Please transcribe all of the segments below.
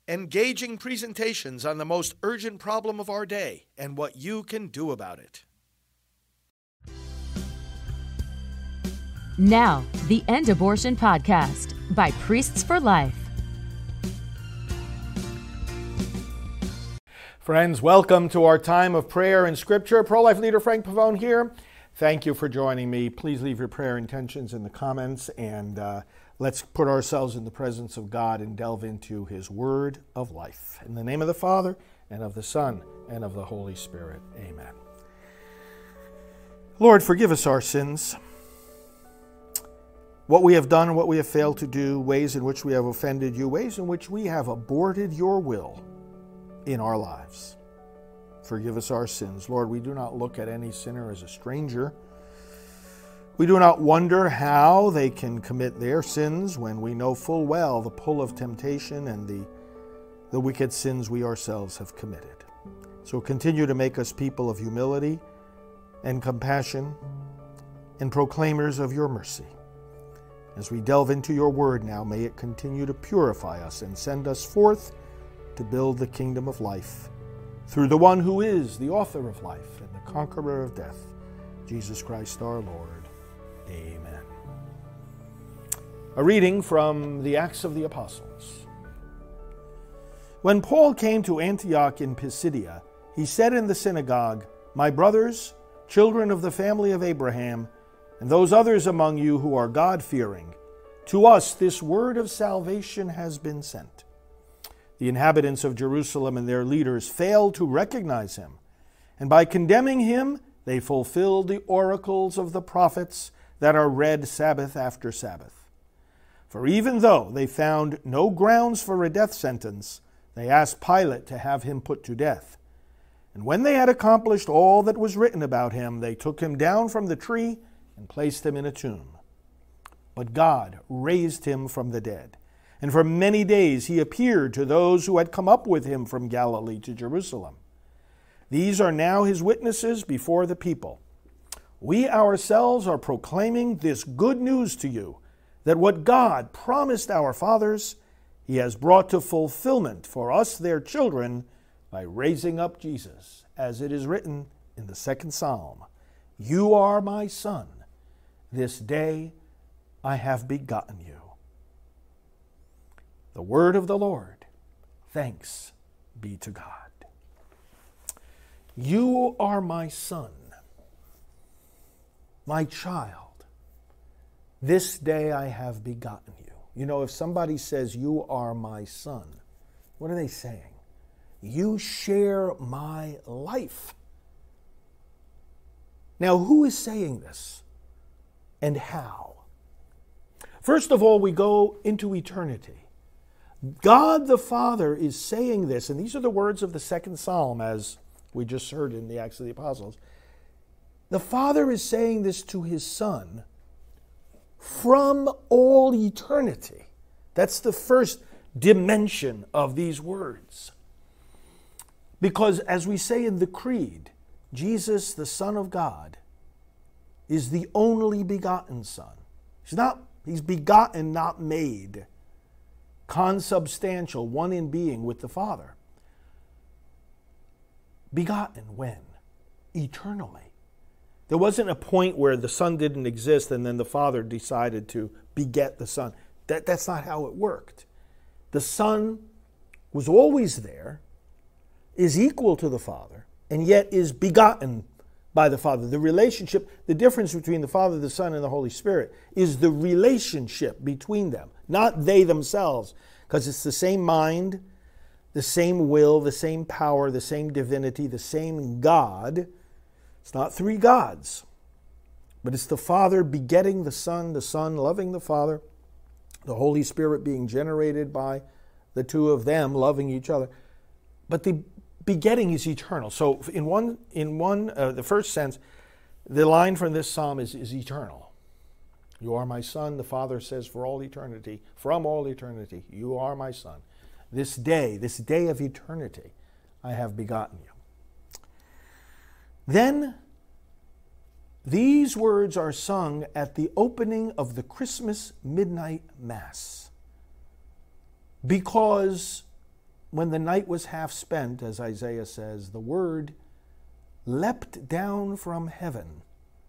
engaging presentations on the most urgent problem of our day and what you can do about it. Now, the End Abortion Podcast by Priests for Life. Friends, welcome to our time of prayer and scripture. Pro-life leader Frank Pavone here. Thank you for joining me. Please leave your prayer intentions in the comments, and let's put ourselves in the presence of God and delve into His Word of life. In the name of the Father, and of the Son, and of the Holy Spirit. Amen. Lord, forgive us our sins. What we have done and what we have failed to do, ways in which we have offended you, ways in which we have aborted your will in our lives. Forgive us our sins. Lord, we do not look at any sinner as a stranger. We do not wonder how they can commit their sins when we know full well the pull of temptation and the wicked sins we ourselves have committed. So continue to make us people of humility and compassion and proclaimers of your mercy. As we delve into your word now, may it continue to purify us and send us forth to build the kingdom of life through the one who is the author of life and the conqueror of death, Jesus Christ our Lord. Amen. A reading from the Acts of the Apostles. When Paul came to Antioch in Pisidia, he said in the synagogue, "My brothers, children of the family of Abraham, and those others among you who are God-fearing, to us this word of salvation has been sent." The inhabitants of Jerusalem and their leaders failed to recognize him, and by condemning him, they fulfilled the oracles of the prophets that are read Sabbath after Sabbath. For even though they found no grounds for a death sentence, they asked Pilate to have him put to death. And when they had accomplished all that was written about him, they took him down from the tree and placed him in a tomb. But God raised him from the dead, and for many days he appeared to those who had come up with him from Galilee to Jerusalem. These are now his witnesses before the people. We ourselves are proclaiming this good news to you, that what God promised our fathers, he has brought to fulfillment for us their children by raising up Jesus, as it is written in the second Psalm, "You are my son. This day I have begotten you." The word of the Lord. Thanks be to God. You are my son, my child. This day I have begotten you. You know, if somebody says, "You are my son," what are they saying? You share my life. Now, who is saying this? And how? First of all, we go into eternity. God the Father is saying this, and these are the words of the second Psalm, as we just heard in the Acts of the Apostles. The Father is saying this to his Son from all eternity. That's the first dimension of these words. Because as we say in the Creed, Jesus, the Son of God, is the only begotten Son. He's begotten, not made. Consubstantial, one in being with the Father. Begotten when? Eternally. There wasn't a point where the Son didn't exist and then the Father decided to beget the Son. That's not how it worked. The Son was always there, is equal to the Father, and yet is begotten by the Father. The relationship, the difference between the Father, the Son, and the Holy Spirit is the relationship between them, not they themselves, because it's the same mind, the same will, the same power, the same divinity, the same God. It's not three gods, but it's the Father begetting the Son loving the Father, the Holy Spirit being generated by the two of them loving each other. But the begetting is eternal. So in the first sense, the line from this psalm is eternal. You are my son, the Father says, for all eternity, from all eternity, you are my son. This day of eternity, I have begotten you. Then these words are sung at the opening of the Christmas midnight Mass, because when the night was half spent, as Isaiah says, the Word leapt down from heaven,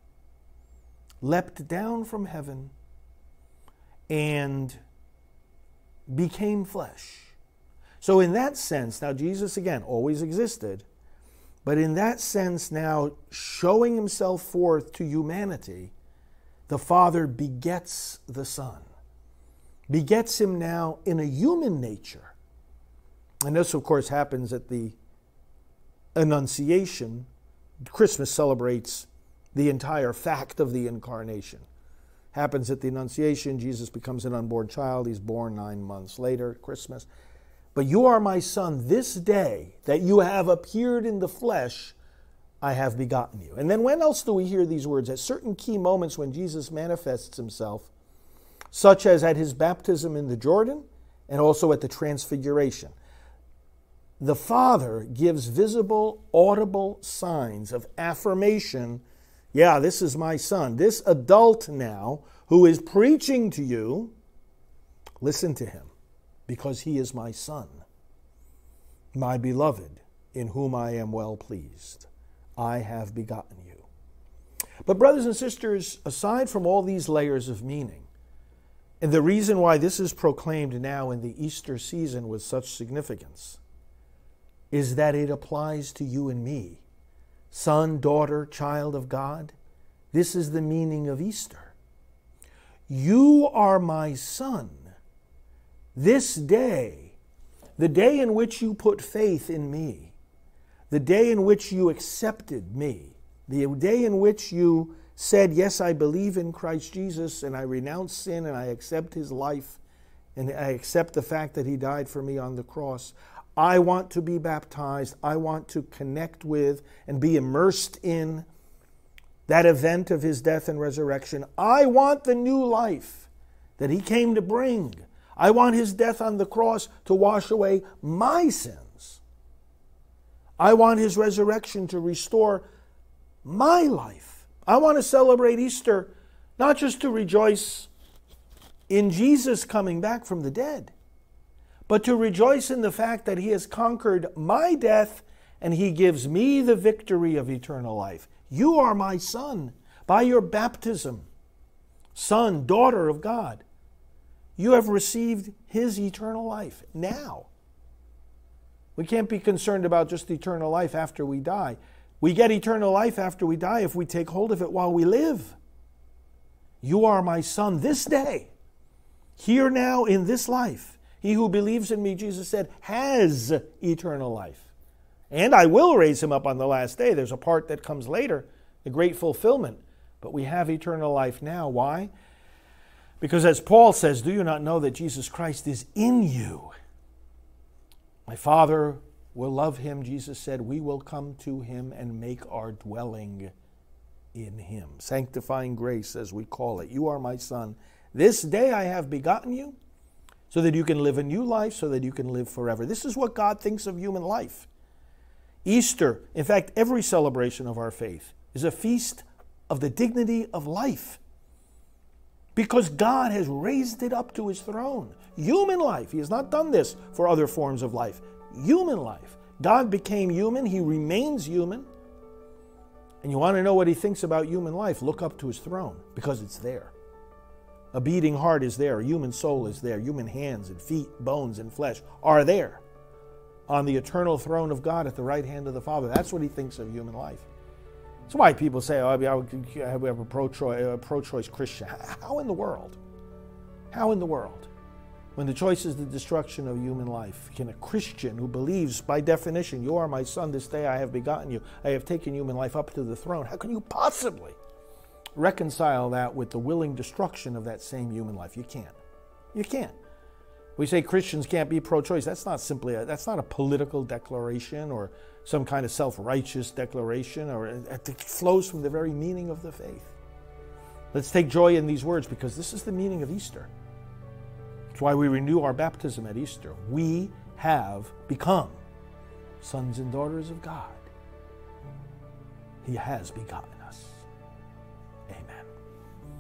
and became flesh. So in that sense, now Jesus, again, always existed, but in that sense now showing himself forth to humanity, the Father begets the Son, begets him now in a human nature. And this, of course, happens at the Annunciation. Christmas celebrates the entire fact of the incarnation. Happens at the Annunciation. Jesus becomes an unborn child. He's born 9 months later, Christmas. But you are my Son, this day that you have appeared in the flesh, I have begotten you. And then when else do we hear these words? At certain key moments when Jesus manifests himself, such as at his baptism in the Jordan and also at the Transfiguration. The Father gives visible, audible signs of affirmation. Yeah, this is my Son. This adult now who is preaching to you, listen to him, because he is my Son, my beloved, in whom I am well pleased. I have begotten you. But brothers and sisters, aside from all these layers of meaning, and the reason why this is proclaimed now in the Easter season with such significance, is that it applies to you and me. Son, daughter, child of God. This is the meaning of Easter. You are my Son. This day, the day in which you put faith in me, the day in which you accepted me, the day in which you said, yes, I believe in Christ Jesus and I renounce sin and I accept his life and I accept the fact that he died for me on the cross. I want to be baptized. I want to connect with and be immersed in that event of his death and resurrection. I want the new life that he came to bring. I want his death on the cross to wash away my sins. I want his resurrection to restore my life. I want to celebrate Easter not just to rejoice in Jesus coming back from the dead, but to rejoice in the fact that he has conquered my death and he gives me the victory of eternal life. You are my Son by your baptism. Son, daughter of God. You have received his eternal life now. We can't be concerned about just eternal life after we die. We get eternal life after we die if we take hold of it while we live. You are my Son this day, here now in this life. He who believes in me, Jesus said, has eternal life. And I will raise him up on the last day. There's a part that comes later, the great fulfillment. But we have eternal life now. Why? Because as Paul says, do you not know that Jesus Christ is in you? My Father will love him, Jesus said. We will come to him and make our dwelling in him. Sanctifying grace, as we call it. You are my Son. This day I have begotten you, so that you can live a new life, so that you can live forever. This is what God thinks of human life. Easter, in fact, every celebration of our faith, is a feast of the dignity of life. Because God has raised it up to his throne. Human life. He has not done this for other forms of life. Human life. God became human. He remains human. And you want to know what he thinks about human life? Look up to his throne, because it's there. A beating heart is there. A human soul is there. Human hands and feet, bones and flesh are there on the eternal throne of God at the right hand of the Father. That's what he thinks of human life. That's why people say, oh, we have a pro-choice Christian. How in the world? How in the world? When the choice is the destruction of human life, can a Christian who believes, by definition, you are my Son, this day I have begotten you, I have taken human life up to the throne, how can you possibly reconcile that with the willing destruction of that same human life? You can't. You can't. We say Christians can't be pro-choice. That's not a political declaration or some kind of self-righteous declaration, or it flows from the very meaning of the faith. Let's take joy in these words, because this is the meaning of Easter. It's why we renew our baptism at Easter. We have become sons and daughters of God. He has begotten us. Amen.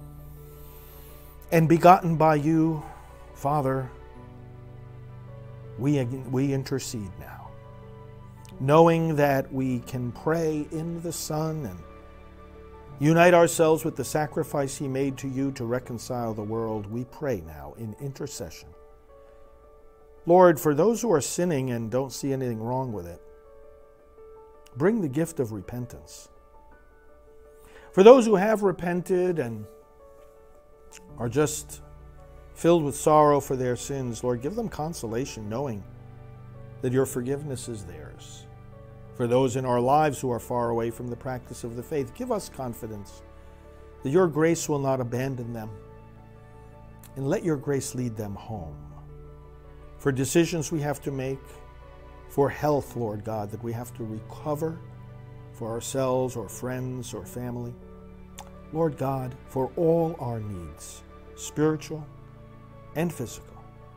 And begotten by you, Father, we intercede now, knowing that we can pray in the Son and unite ourselves with the sacrifice he made to you to reconcile the world. We pray now in intercession. Lord, for those who are sinning and don't see anything wrong with it, bring the gift of repentance. For those who have repented and are just filled with sorrow for their sins, Lord, give them consolation knowing that your forgiveness is theirs. For those in our lives who are far away from the practice of the faith, give us confidence that your grace will not abandon them, and let your grace lead them home. For decisions we have to make, for health, Lord God, that we have to recover for ourselves or friends or family. Lord God, for all our needs, spiritual and physical,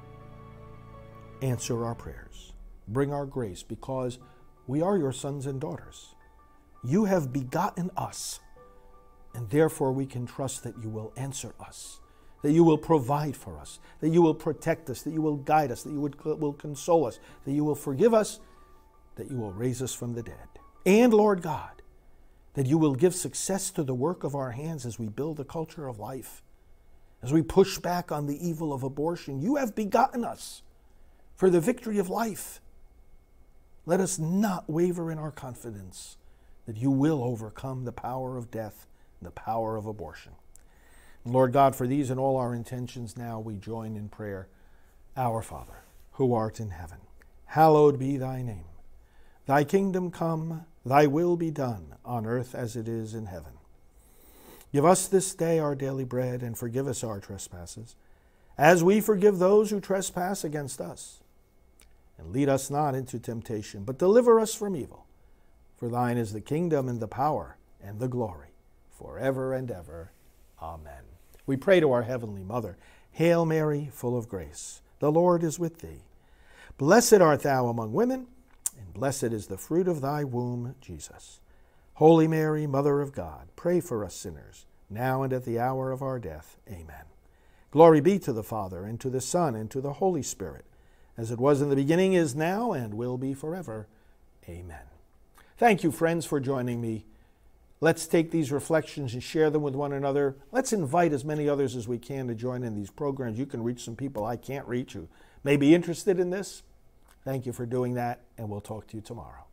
answer our prayers. Bring our grace, because we are your sons and daughters. You have begotten us, and therefore we can trust that you will answer us, that you will provide for us, that you will protect us, that you will guide us, that you will console us, that you will forgive us, that you will raise us from the dead. And Lord God, that you will give success to the work of our hands as we build a culture of life, as we push back on the evil of abortion. You have begotten us for the victory of life. Let us not waver in our confidence that you will overcome the power of death and the power of abortion. And Lord God, for these and all our intentions now, we join in prayer. Our Father, who art in heaven, hallowed be thy name. Thy kingdom come, thy will be done, on earth as it is in heaven. Give us this day our daily bread, and forgive us our trespasses, as we forgive those who trespass against us. And lead us not into temptation, but deliver us from evil. For thine is the kingdom and the power and the glory, forever and ever. Amen. We pray to our Heavenly Mother. Hail Mary, full of grace, the Lord is with thee. Blessed art thou among women, and blessed is the fruit of thy womb, Jesus. Holy Mary, Mother of God, pray for us sinners, now and at the hour of our death. Amen. Glory be to the Father, and to the Son, and to the Holy Spirit, as it was in the beginning, is now, and will be forever. Amen. Thank you, friends, for joining me. Let's take these reflections and share them with one another. Let's invite as many others as we can to join in these programs. You can reach some people I can't reach who may be interested in this. Thank you for doing that, and we'll talk to you tomorrow.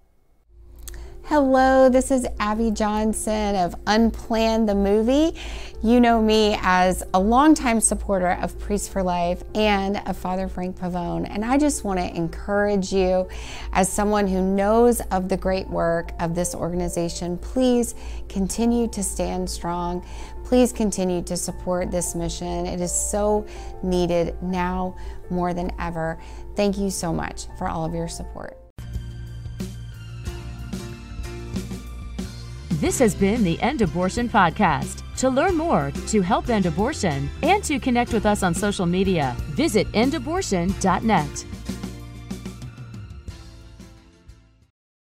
Hello, this is Abby Johnson of Unplanned the Movie. You know me as a longtime supporter of Priests for Life and of Father Frank Pavone, and I just want to encourage you, as someone who knows of the great work of this organization, please continue to stand strong. Please continue to support this mission. It is so needed now more than ever. Thank you so much for all of your support. This has been the End Abortion Podcast. To learn more, to help end abortion, and to connect with us on social media, visit endabortion.net.